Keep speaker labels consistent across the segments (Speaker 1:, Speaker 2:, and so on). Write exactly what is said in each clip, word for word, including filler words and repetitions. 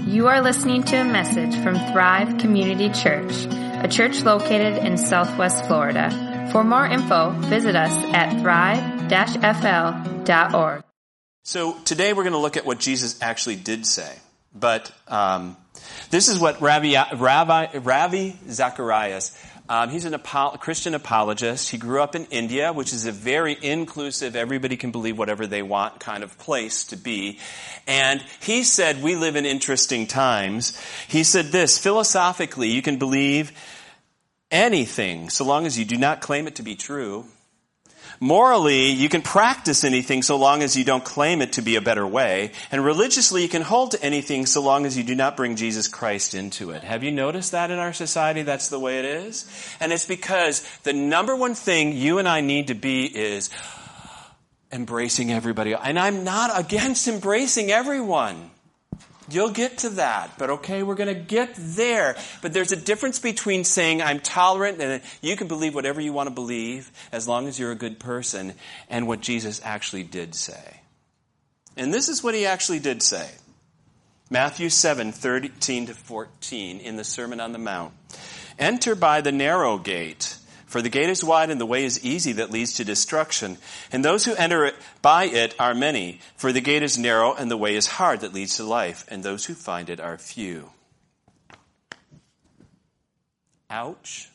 Speaker 1: You are listening to a message from Thrive Community Church, a church located in Southwest Florida. For more info, visit us at thrive dash f l dot org.
Speaker 2: So today we're going to look at what Jesus actually did say. But um, this is what Rabbi, Rabbi, Ravi Zacharias, um, he's a apo- Christian apologist. He grew up in India, which is a very inclusive, everybody can believe whatever they want kind of place to be. And he said, we live in interesting times. He said this, philosophically, you can believe anything so long as you do not claim it to be true. Morally, you can practice anything so long as you don't claim it to be a better way. And religiously, you can hold to anything so long as you do not bring Jesus Christ into it. Have you noticed that in our society? That's the way it is. And it's because the number one thing you and I need to be is embracing everybody. And I'm not against embracing everyone. You'll get to that, but okay, we're going to get there. But there's a difference between saying I'm tolerant and you can believe whatever you want to believe as long as you're a good person, and what Jesus actually did say. And this is what he actually did say. Matthew seven, thirteen to fourteen in the Sermon on the Mount. Enter by the narrow gate. For the gate is wide and the way is easy that leads to destruction. And those who enter it by it are many. For the gate is narrow and the way is hard that leads to life. And those who find it are few. Ouch.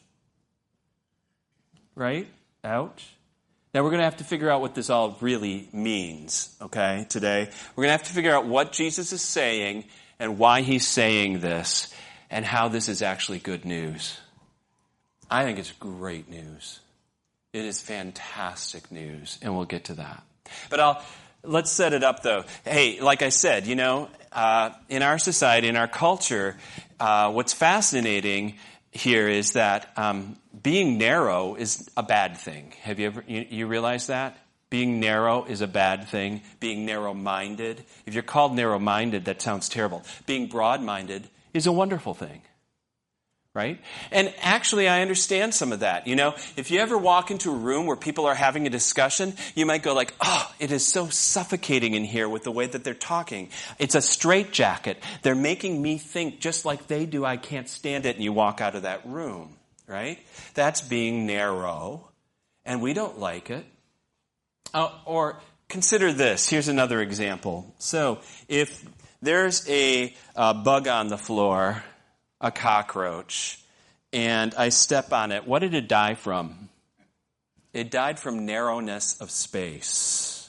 Speaker 2: Right? Ouch. Now we're going to have to figure out what this all really means, okay, today. We're going to have to figure out what Jesus is saying and why he's saying this and how this is actually good news. I think it's great news. It is fantastic news, and we'll get to that. But I'll let's set it up, though. Hey, like I said, you know, uh, in our society, in our culture, uh, what's fascinating here is that um, being narrow is a bad thing. Have you ever you, you realize that? Being narrow is a bad thing. Being narrow-minded. If you're called narrow-minded, that sounds terrible. Being broad-minded is a wonderful thing. Right? And actually, I understand some of that. You know, if you ever walk into a room where people are having a discussion, you might go like, oh, it is so suffocating in here with the way that they're talking. It's a straitjacket. They're making me think just like they do. I can't stand it. And you walk out of that room. Right? That's being narrow. And we don't like it. Uh, or consider this. Here's another example. So if there's a, a bug on the floor, a cockroach, and I step on it, what did it die from? It died from narrowness of space.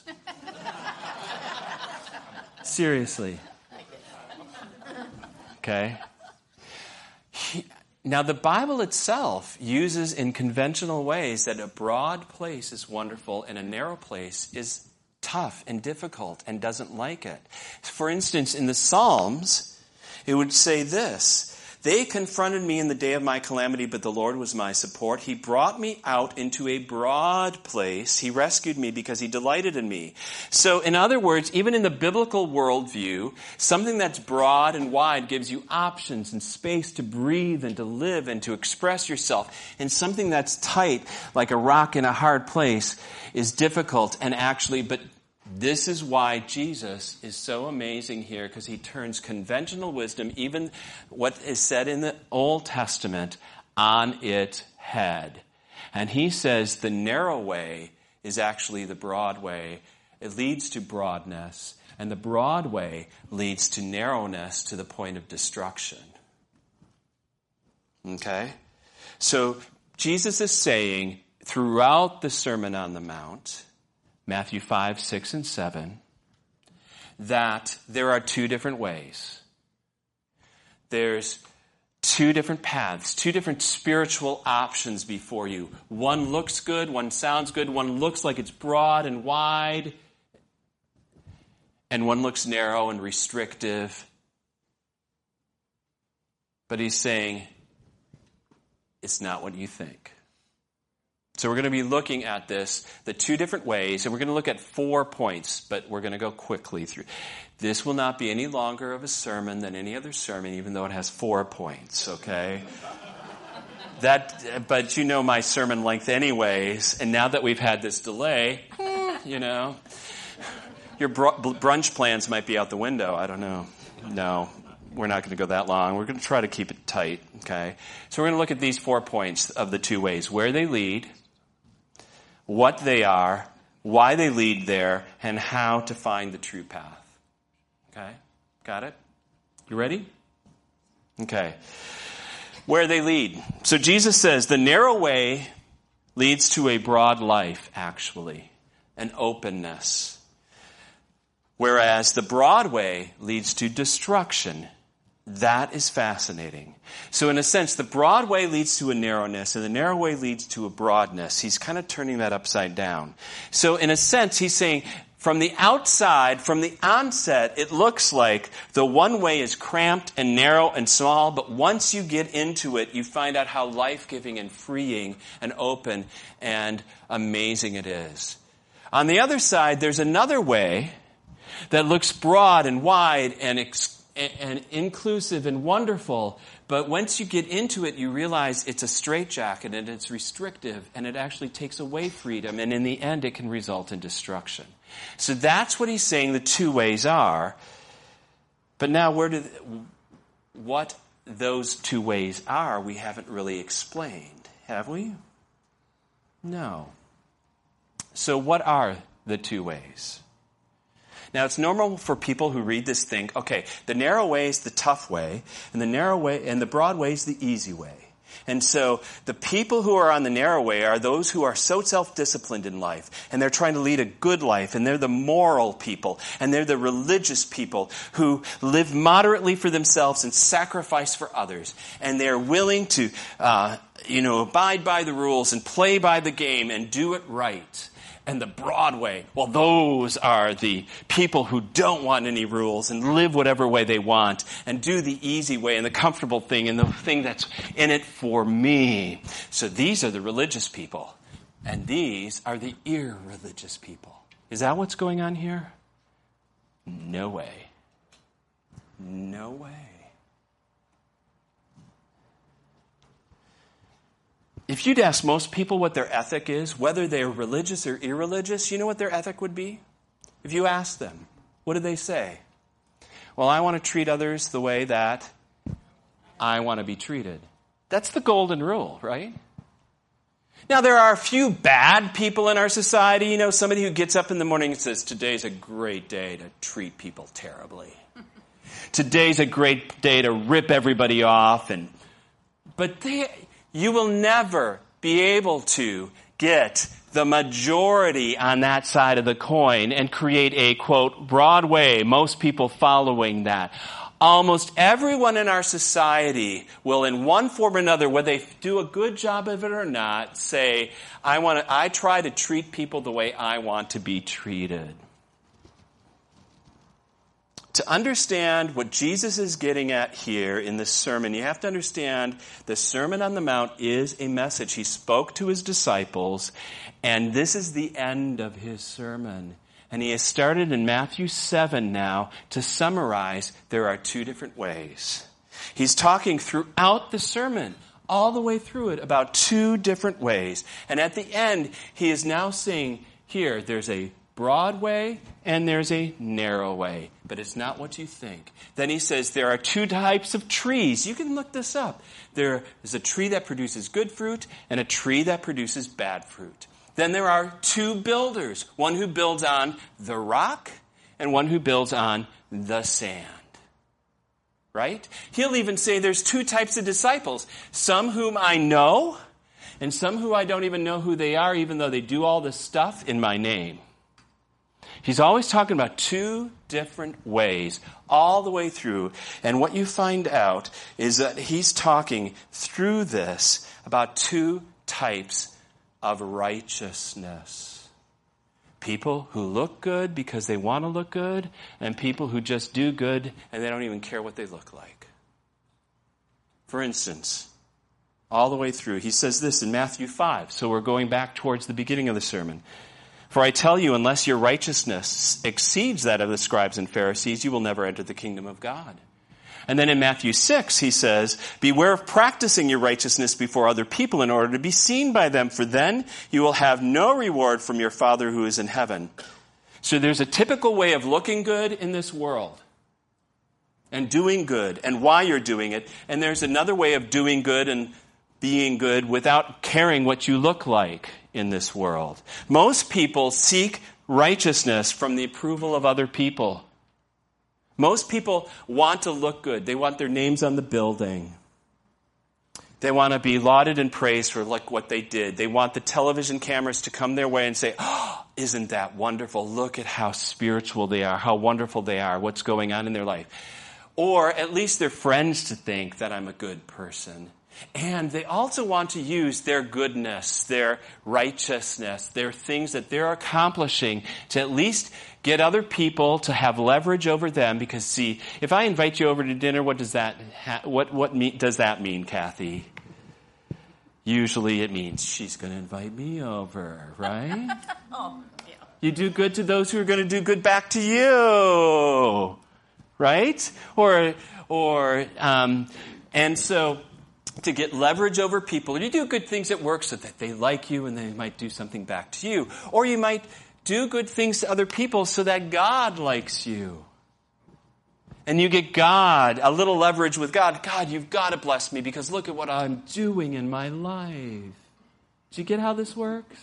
Speaker 2: Seriously. Okay? He, now, the Bible itself uses in conventional ways that a broad place is wonderful and a narrow place is tough and difficult and doesn't like it. For instance, in the Psalms, it would say this, they confronted me in the day of my calamity, but the Lord was my support. He brought me out into a broad place. He rescued me because he delighted in me. So, in other words, even in the biblical worldview, something that's broad and wide gives you options and space to breathe and to live and to express yourself. And something that's tight, like a rock in a hard place, is difficult and actually, but this is why Jesus is so amazing here, because he turns conventional wisdom, even what is said in the Old Testament, on its head. And he says the narrow way is actually the broad way. It leads to broadness, and the broad way leads to narrowness to the point of destruction. Okay? So Jesus is saying throughout the Sermon on the Mount, Matthew five, six, and seven, that there are two different ways. There's two different paths, two different spiritual options before you. One looks good, one sounds good, one looks like it's broad and wide, and one looks narrow and restrictive. But he's saying, it's not what you think. So we're going to be looking at this, the two different ways, and we're going to look at four points, but we're going to go quickly through. This will not be any longer of a sermon than any other sermon, even though it has four points, okay? That, but you know my sermon length anyways, and now that we've had this delay, you know, your br- brunch plans might be out the window. I don't know. No. we're not going to go that long. We're going to try to keep it tight, okay? So we're going to look at these four points of the two ways: where they lead, what they are, why they lead there, and how to find the true path. Okay? Got it? You ready? Okay. Where they lead. So Jesus says the narrow way leads to a broad life, actually, an openness. Whereas the broad way leads to destruction. That is fascinating. So in a sense, the broad way leads to a narrowness, and the narrow way leads to a broadness. He's kind of turning that upside down. So in a sense, he's saying, from the outside, from the onset, it looks like the one way is cramped and narrow and small, but once you get into it, you find out how life-giving and freeing and open and amazing it is. On the other side, there's another way that looks broad and wide and, ex- and inclusive and wonderful, but once you get into it, you realize it's a straitjacket and it's restrictive and it actually takes away freedom, and in the end, it can result in destruction. So that's what he's saying the two ways are. But now, where do what those two ways are, we haven't really explained, have we? No. So what are the two ways? Now, it's normal for people who read this think, okay, the narrow way is the tough way, and the narrow way and the broad way is the easy way. And so the people who are on the narrow way are those who are so self-disciplined in life, and they're trying to lead a good life, and they're the moral people, and they're the religious people who live moderately for themselves and sacrifice for others, and they're willing to, uh, you know, abide by the rules and play by the game and do it right. And the broad way, well, those are the people who don't want any rules and live whatever way they want and do the easy way and the comfortable thing and the thing that's in it for me. So these are the religious people, and these are the irreligious people. Is that what's going on here? No way. No way. If you'd ask most people what their ethic is, whether they're religious or irreligious, you know what their ethic would be? If you ask them, what do they say? Well, I want to treat others the way that I want to be treated. That's the golden rule, right? Now, there are a few bad people in our society. You know, somebody who gets up in the morning and says, today's a great day to treat people terribly. Today's a great day to rip everybody off. And But they... You will never be able to get the majority on that side of the coin and create a, quote, broad way, most people following that. Almost everyone in our society will, in one form or another, whether they do a good job of it or not, say, I want to, I try to treat people the way I want to be treated. To understand what Jesus is getting at here in this sermon, you have to understand the Sermon on the Mount is a message he spoke to his disciples, and this is the end of his sermon. And he has started in Matthew seven now to summarize there are two different ways. He's talking throughout the sermon, all the way through it, about two different ways. And at the end, he is now saying, here, there's a broad way and there's a narrow way, but it's not what you think. Then he says there are two types of trees. You can look this up. There is a tree that produces good fruit and a tree that produces bad fruit. Then there are two builders, one who builds on the rock and one who builds on the sand. Right? He'll even say there's two types of disciples, some whom I know and some who I don't even know who they are, even though they do all this stuff in my name. He's always talking about two different ways all the way through. And what you find out is that he's talking through this about two types of righteousness. People who look good because they want to look good, and people who just do good and they don't even care what they look like. For instance, all the way through, he says this in Matthew five. So we're going back towards the beginning of the sermon. For I tell you, unless your righteousness exceeds that of the scribes and Pharisees, you will never enter the kingdom of God. And then in Matthew six, he says, beware of practicing your righteousness before other people in order to be seen by them, for then you will have no reward from your Father who is in heaven. So there's a typical way of looking good in this world. and doing good and why you're doing it. And there's another way of doing good and being good without caring what you look like in this world. Most people seek righteousness from the approval of other people. Most people want to look good. They want their names on the building. They want to be lauded and praised for like what they did. They want the television cameras to come their way and say, oh, isn't that wonderful? Look at how spiritual they are, how wonderful they are, what's going on in their life. Or at least their friends to think that I'm a good person. And they also want to use their goodness, their righteousness, their things that they're accomplishing to at least get other people to have leverage over them. Because, see, if I invite you over to dinner, what does that ha- what what me- does that mean, Kathy? Usually it means she's going to invite me over, right?
Speaker 3: Oh, yeah.
Speaker 2: You do good to those who are going to do good back to you, right? Or or um, and so. To get leverage over people. You do good things at work so that they like you and they might do something back to you. Or you might do good things to other people so that God likes you. And you get God, a little leverage with God. God, you've got to bless me because look at what I'm doing in my life. Do you get how this works?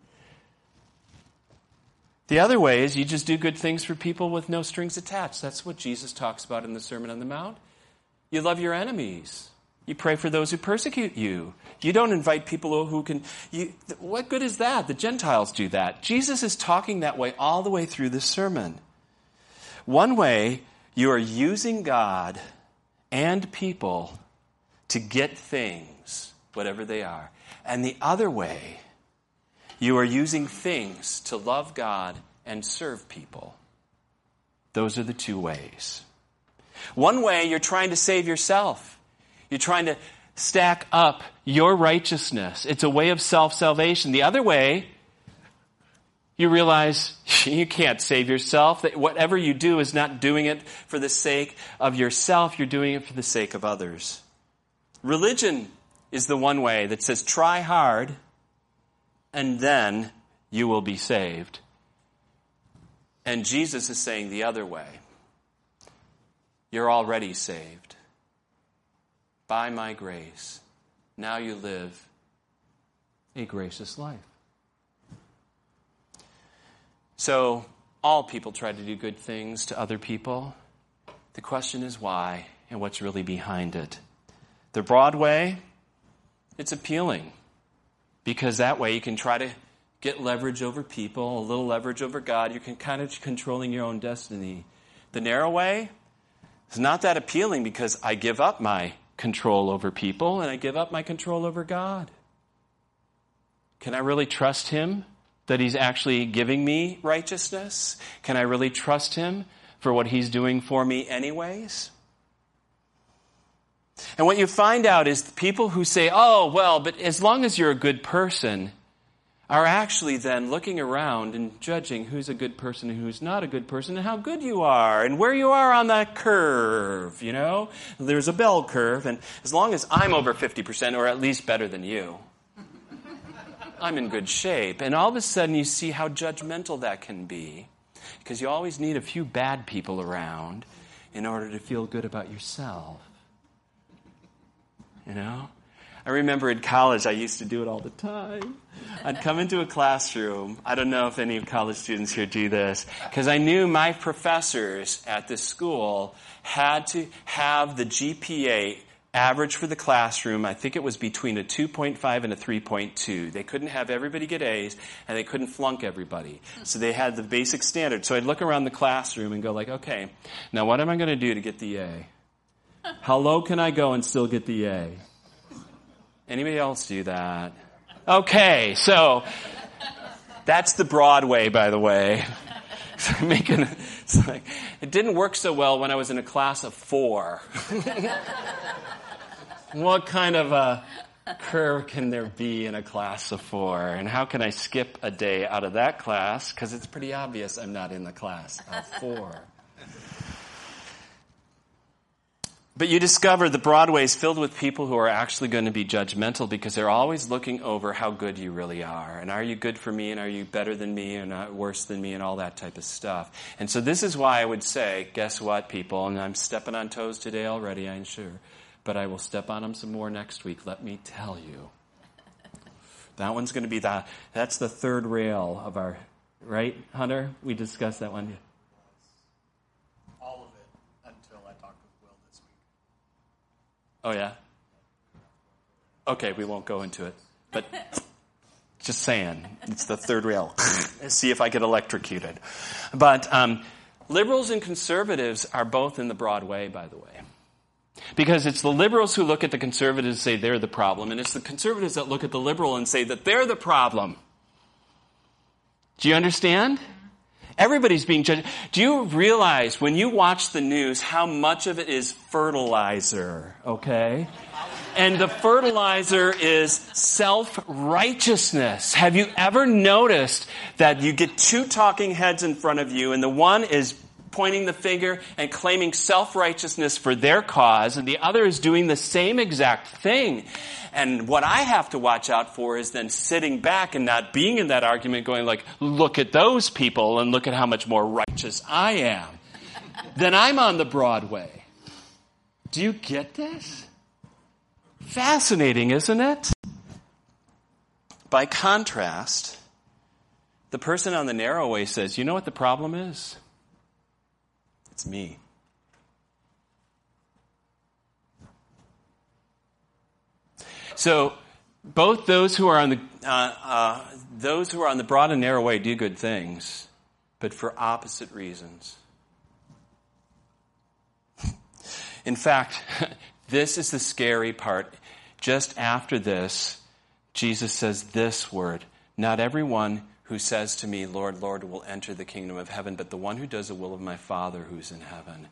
Speaker 2: The other way is you just do good things for people with no strings attached. That's what Jesus talks about in the Sermon on the Mount. You love your enemies. You pray for those who persecute you. You don't invite people who can... You, what good is that? The Gentiles do that. Jesus is talking that way all the way through this sermon. One way, you are using God and people to get things, whatever they are. And the other way, you are using things to love God and serve people. Those are the two ways. One way, you're trying to save yourself. You're trying to stack up your righteousness. It's a way of self-salvation. The other way, you realize you can't save yourself. That whatever you do is not doing it for the sake of yourself. You're doing it for the sake of others. Religion is the one way that says try hard and then you will be saved. And Jesus is saying the other way. You're already saved. By my grace, now you live a gracious life. So, all people try to do good things to other people. The question is why and what's really behind it. The broad way, it's appealing. Because that way you can try to get leverage over people, a little leverage over God. You can kind of controlling your own destiny. The narrow way is not that appealing because I give up my control over people, and I give up my control over God. Can I really trust Him that He's actually giving me righteousness? Can I really trust Him for what He's doing for me anyways? And what you find out is the people who say, oh, well, but as long as you're a good person, are actually then looking around and judging who's a good person and who's not a good person and how good you are and where you are on that curve, you know? There's a bell curve, and as long as I'm over fifty percent or at least better than you, I'm in good shape. And all of a sudden you see how judgmental that can be because you always need a few bad people around in order to feel good about yourself. You know? I remember in college, I used to do it all the time. I'd come into a classroom. I don't know if any college students here do this, because I knew my professors at this school had to have the G P A average for the classroom. I think it was between a two point five and a three point two. They couldn't have everybody get A's, and they couldn't flunk everybody. So they had the basic standard. So I'd look around the classroom and go like, okay, now what am I going to do to get the A? How low can I go and still get the A? Anybody else do that? Okay, so that's the broad way, by the way. So I'm making, it's like, it didn't work so well when I was in a class of four. What kind of a curve can there be in a class of four? And how can I skip a day out of that class? Because it's pretty obvious I'm not in the class of four. But you discover the Broadway is filled with people who are actually going to be judgmental because they're always looking over how good you really are. And are you good for me? And are you better than me? And uh, worse than me? And all that type of stuff. And so this is why I would say, guess what, people? And I'm stepping on toes today already, I'm sure. But I will step on them some more next week. Let me tell you. That one's going to be the, that's the third rail of our, right, Hunter? We discussed that one. Oh, yeah? Okay, we won't go into it. But just saying, it's the third rail. See if I get electrocuted. But um, liberals and conservatives are both in the broad way, by the way. Because it's the liberals who look at the conservatives and say they're the problem, and it's the conservatives that look at the liberal and say that they're the problem. Do you understand? Everybody's being judged. Do you realize when you watch the news how much of it is fertilizer, okay? And the fertilizer is self-righteousness. Have you ever noticed that you get two talking heads in front of you and the one is pointing the finger and claiming self-righteousness for their cause and the other is doing the same exact thing? And what I have to watch out for is then sitting back and not being in that argument going like, look at those people and look at how much more righteous I am. Then I'm on the Broadway. Do you get this? Fascinating, isn't it? By contrast, the person on the narrow way says, you know what the problem is? It's me. So, both those who are on the uh, uh, those who are on the broad and narrow way do good things, but for opposite reasons. In fact, this is the scary part. Just after this, Jesus says this word: "Not everyone who says to me, 'Lord, Lord,' will enter the kingdom of heaven, but the one who does the will of my Father who's in heaven."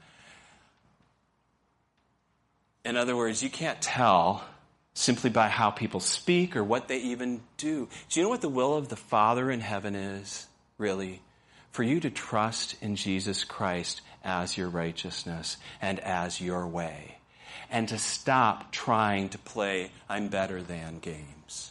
Speaker 2: In other words, you can't tell simply by how people speak or what they even do. Do you know what the will of the Father in heaven is, really? For you to trust in Jesus Christ as your righteousness and as your way. And to stop trying to play I'm better than games.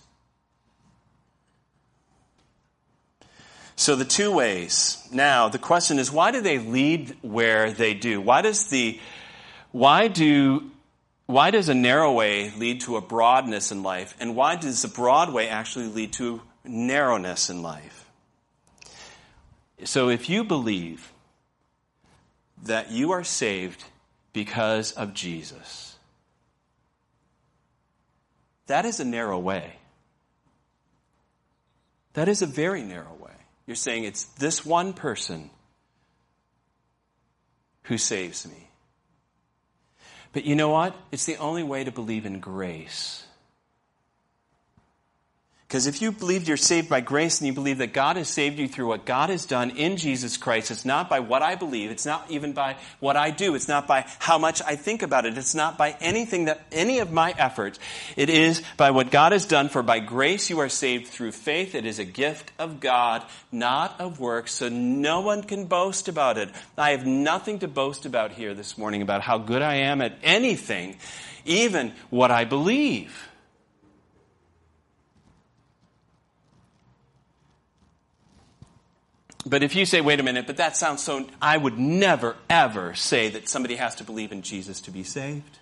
Speaker 2: So the two ways. Now, the question is, why do they lead where they do? Why does the, why do Why does a narrow way lead to a broadness in life? And why does the broad way actually lead to narrowness in life? So if you believe that you are saved because of Jesus, that is a narrow way. That is a very narrow way. You're saying it's this one person who saves me. But you know what? It's the only way to believe in grace. Because if you believe you're saved by grace and you believe that God has saved you through what God has done in Jesus Christ, it's not by what I believe. It's not even by what I do. It's not by how much I think about it. It's not by anything that, any of my efforts. It is by what God has done. For by grace you are saved through faith. It is a gift of God, not of works, so no one can boast about it. I have nothing to boast about here this morning about how good I am at anything, even what I believe. But if you say, wait a minute, but that sounds so, I would never, ever say that somebody has to believe in Jesus to be saved.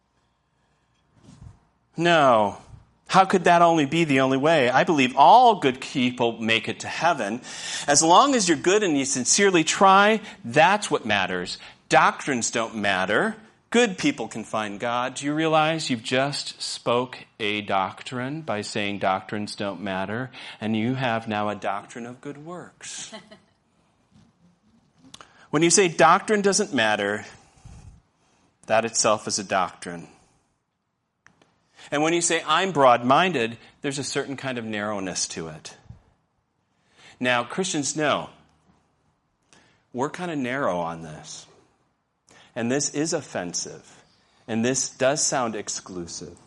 Speaker 2: No. How could that only be the only way? I believe all good people make it to heaven. As long as you're good and you sincerely try, that's what matters. Doctrines don't matter. Good people can find God. Do you realize you've just spoke a doctrine by saying doctrines don't matter, and you have now a doctrine of good works? When you say doctrine doesn't matter, that itself is a doctrine. And when you say I'm broad-minded, there's a certain kind of narrowness to it. Now, Christians know we're kind of narrow on this. And this is offensive. And this does sound exclusive.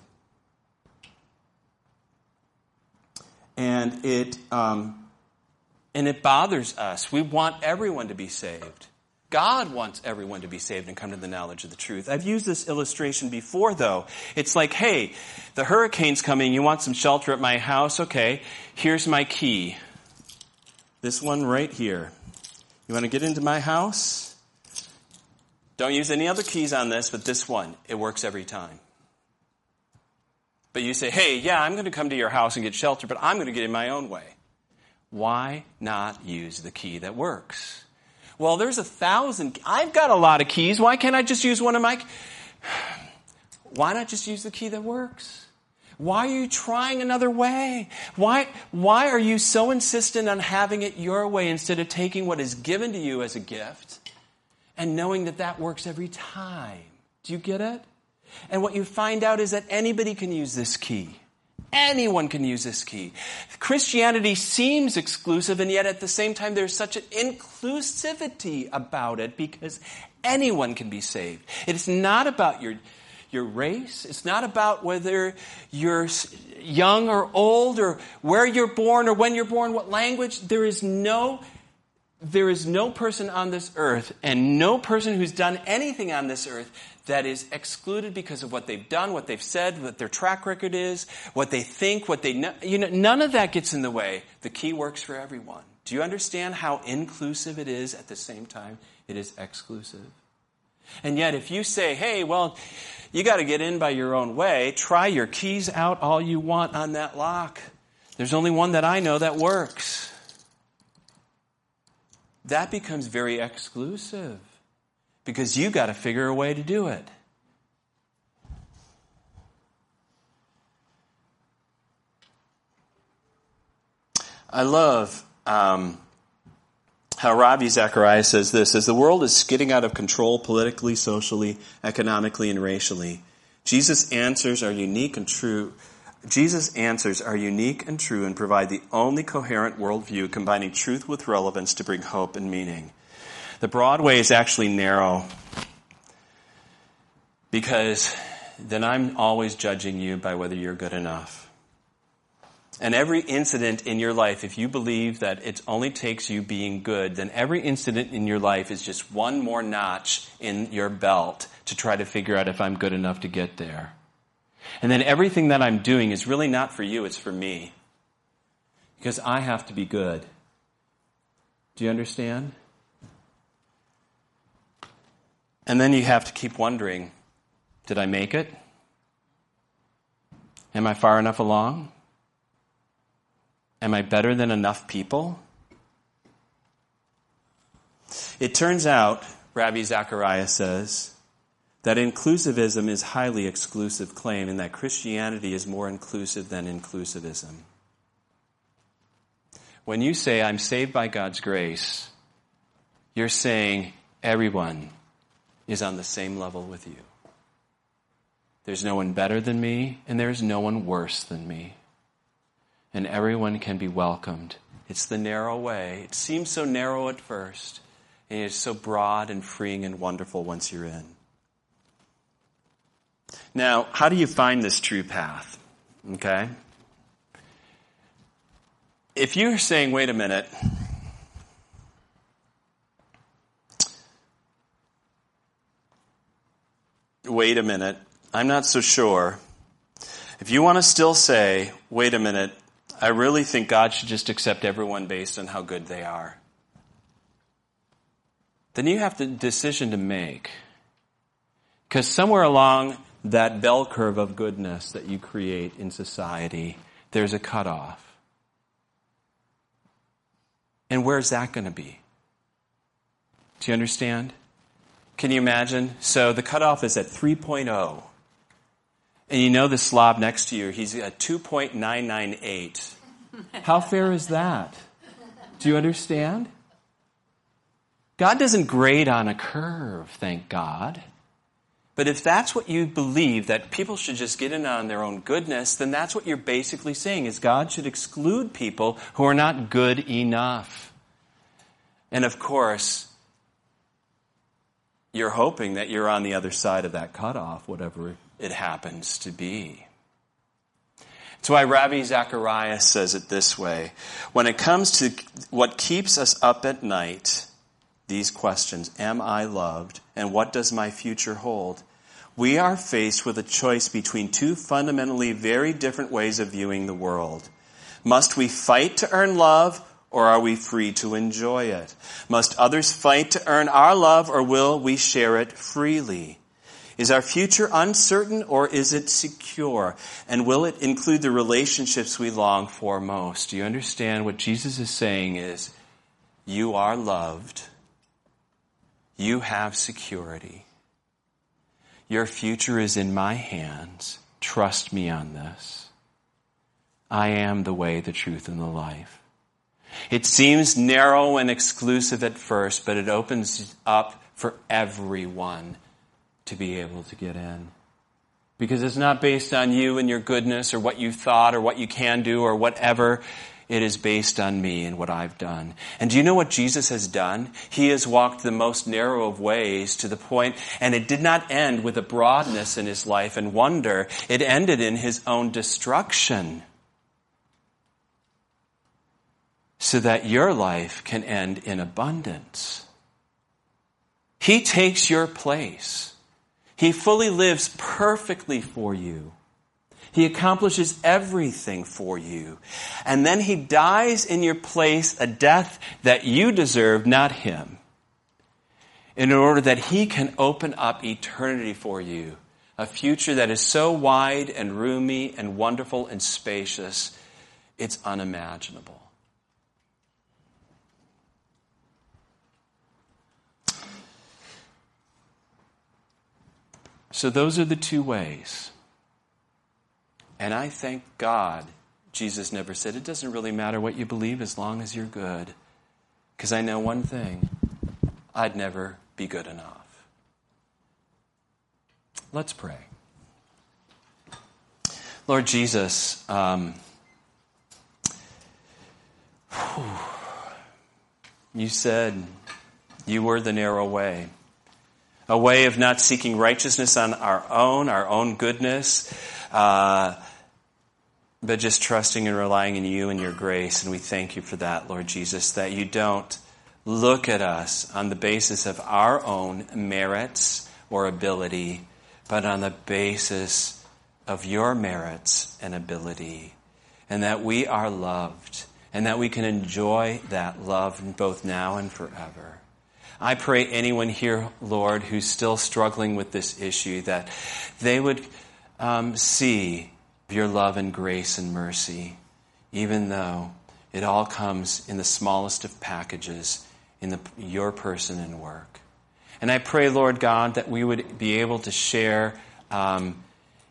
Speaker 2: And it um, and it bothers us. We want everyone to be saved. God wants everyone to be saved and come to the knowledge of the truth. I've used this illustration before, though. It's like, hey, the hurricane's coming. You want some shelter at my house? Okay, here's my key. This one right here. You want to get into my house? Don't use any other keys on this, but this one. It works every time. But you say, hey, yeah, I'm going to come to your house and get shelter, but I'm going to get in my own way. Why not use the key that works? Well, there's a thousand. I've got a lot of keys. Why can't I just use one of my? Why not just use the key that works? Why are you trying another way? Why, why are you so insistent on having it your way instead of taking what is given to you as a gift and knowing that that works every time? Do you get it? And what you find out is that anybody can use this key. Anyone can use this key. Christianity seems exclusive, and yet at the same time there's such an inclusivity about it because anyone can be saved. It's not about your, your race. It's not about whether you're young or old or where you're born or when you're born, what language. There is no, there is no person on this earth and no person who's done anything on this earth that is excluded because of what they've done, what they've said, what their track record is, what they think, what they know. You know, none of that gets in the way. The key works for everyone. Do you understand how inclusive it is at the same time it is exclusive? And yet if you say, hey, well, you got to get in by your own way, try your keys out all you want on that lock. There's only one that I know that works. That becomes very exclusive. Because you got to figure a way to do it. I love um, how Ravi Zacharias says this: as the world is skidding out of control politically, socially, economically, and racially, Jesus' answers are unique and true. Jesus' answers are unique and true and provide the only coherent worldview combining truth with relevance to bring hope and meaning. The broad way is actually narrow because then I'm always judging you by whether you're good enough. And every incident in your life, if you believe that it only takes you being good, then every incident in your life is just one more notch in your belt to try to figure out if I'm good enough to get there. And then everything that I'm doing is really not for you, it's for me. Because I have to be good. Do you understand? And then you have to keep wondering, did I make it? Am I far enough along? Am I better than enough people? It turns out, Ravi Zacharias says, that inclusivism is a highly exclusive claim and that Christianity is more inclusive than inclusivism. When you say, I'm saved by God's grace, you're saying everyone is on the same level with you. There's no one better than me, and there's no one worse than me. And everyone can be welcomed. It's the narrow way. It seems so narrow at first, and it's so broad and freeing and wonderful once you're in. Now, how do you find this true path? Okay? If you're saying, wait a minute, wait a minute, I'm not so sure. If you want to still say, wait a minute, I really think God should just accept everyone based on how good they are, then you have the decision to make. Because somewhere along that bell curve of goodness that you create in society, there's a cutoff. And where's that going to be? Do you understand? Can you imagine? So the cutoff is at three point oh. And you know the slob next to you, he's at two point nine nine eight. How fair is that? Do you understand? God doesn't grade on a curve, thank God. But if that's what you believe, that people should just get in on their own goodness, then that's what you're basically saying, is God should exclude people who are not good enough. And of course, you're hoping that you're on the other side of that cutoff, whatever it happens to be. That's why Ravi Zacharias says it this way. When it comes to what keeps us up at night, these questions. Am I loved? And what does my future hold? We are faced with a choice between two fundamentally very different ways of viewing the world. Must we fight to earn love, or are we free to enjoy it? Must others fight to earn our love, or will we share it freely? Is our future uncertain, or is it secure? And will it include the relationships we long for most? Do you understand what Jesus is saying is, you are loved. You have security. Your future is in my hands. Trust me on this. I am the way, the truth, and the life. It seems narrow and exclusive at first, but it opens up for everyone to be able to get in. Because it's not based on you and your goodness or what you thought or what you can do or whatever. It is based on me and what I've done. And do you know what Jesus has done? He has walked the most narrow of ways to the point, and it did not end with a broadness in his life and wonder. It ended in his own destruction. So that your life can end in abundance. He takes your place. He fully lives perfectly for you. He accomplishes everything for you. And then he dies in your place a death that you deserve, not him. In order that he can open up eternity for you. A future that is so wide and roomy and wonderful and spacious, it's unimaginable. So those are the two ways. And I thank God Jesus never said, it doesn't really matter what you believe as long as you're good. Because I know one thing, I'd never be good enough. Let's pray. Lord Jesus, um, you said you were the narrow way. A way of not seeking righteousness on our own, our own goodness, uh, but just trusting and relying in you and your grace. And we thank you for that, Lord Jesus, that you don't look at us on the basis of our own merits or ability, but on the basis of your merits and ability. And that we are loved, and that we can enjoy that love both now and forever. I pray anyone here, Lord, who's still struggling with this issue, that they would um, see your love and grace and mercy, even though it all comes in the smallest of packages in the, your person and work. And I pray, Lord God, that we would be able to share um,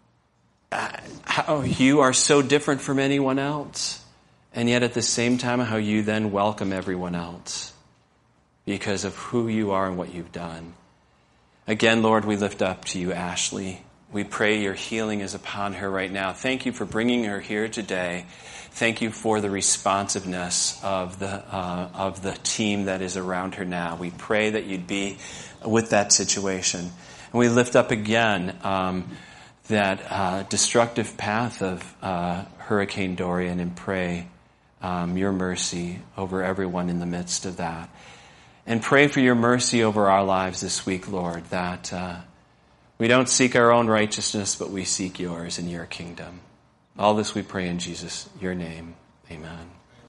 Speaker 2: how you are so different from anyone else, and yet at the same time how you then welcome everyone else. Because of who you are and what you've done. Again, Lord, we lift up to you Ashley. We pray your healing is upon her right now. Thank you for bringing her here today. Thank you for the responsiveness of the uh, of the team that is around her now. We pray that you'd be with that situation. And we lift up again um, that uh, destructive path of uh, Hurricane Dorian and pray um, your mercy over everyone in the midst of that. And pray for your mercy over our lives this week, Lord, that uh, we don't seek our own righteousness, but we seek yours in your kingdom. All this we pray in Jesus, your name. Amen.